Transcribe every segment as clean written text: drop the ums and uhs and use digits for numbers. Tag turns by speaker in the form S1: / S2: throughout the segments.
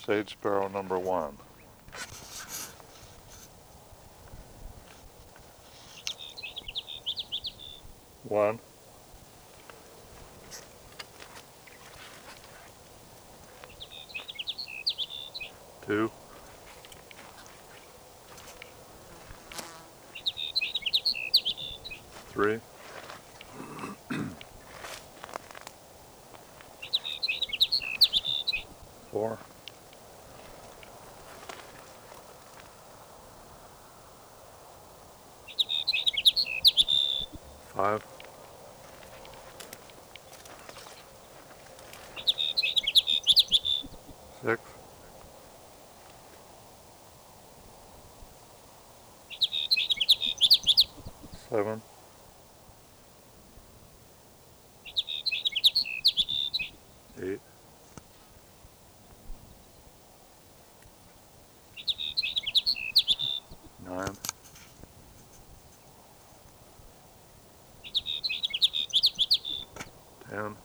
S1: Sage sparrow number 1. One, two, three, four, five, six, seven, 8, 9, 10,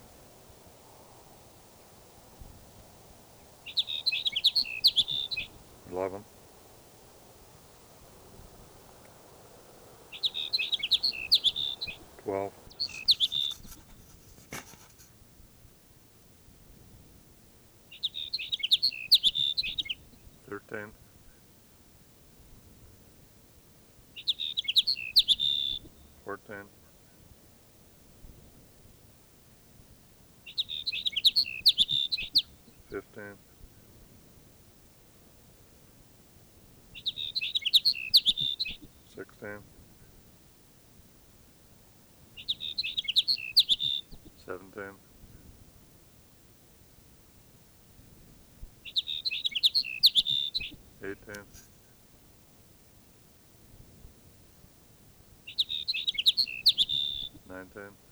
S1: 11, 12, 13, 14, 15, 16, 17, 18, 19,